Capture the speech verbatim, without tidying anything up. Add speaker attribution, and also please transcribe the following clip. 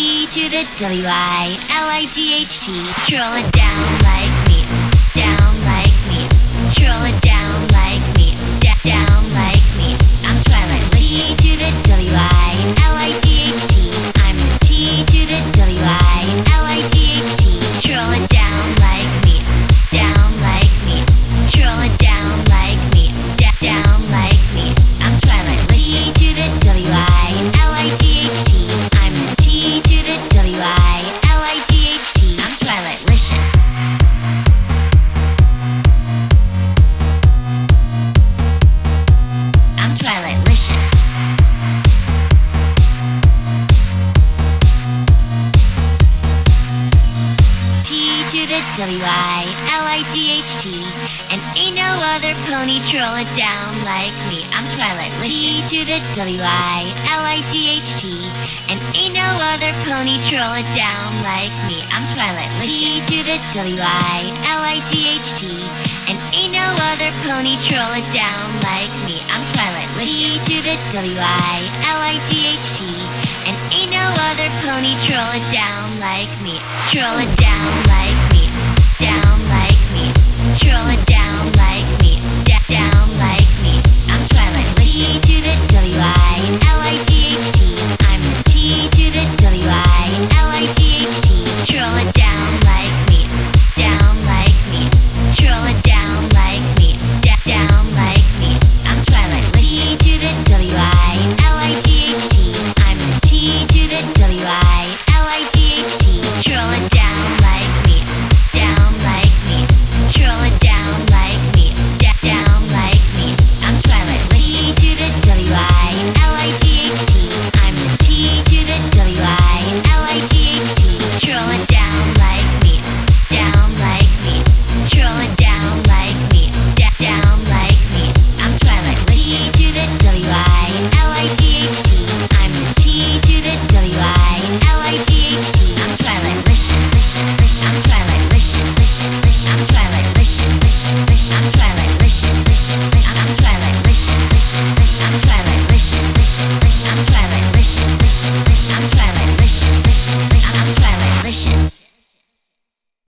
Speaker 1: T to the W I L I G H T. Troll it down like me, down like me. Troll it down like me, da- down like me. I'm Twilight Lish. T to the W I L I G H T. I'm the T to the W I L I G H T. Troll it down like me, down like me. Troll it down like me, da- down like me. I'm Twilight Lish. T to the W I L I G H T. I'm the T to the W I L I G H T. I'm Twilight Lish. I'm Twilight Lish. T to the W I L I G H T. And ain't no other pony troll it down like me. I'm Twilight Lish. T to the W I L I G H T. And ain't no other pony troll it down like me. I'm Twilight Lish. T to the W I L I G H T. And ain't no other pony troll it down like me. I'm Twilight Lish. T to the W I L I G H T. And ain't no other pony troll it down like me. Troll it down like me, down like me. Troll it down.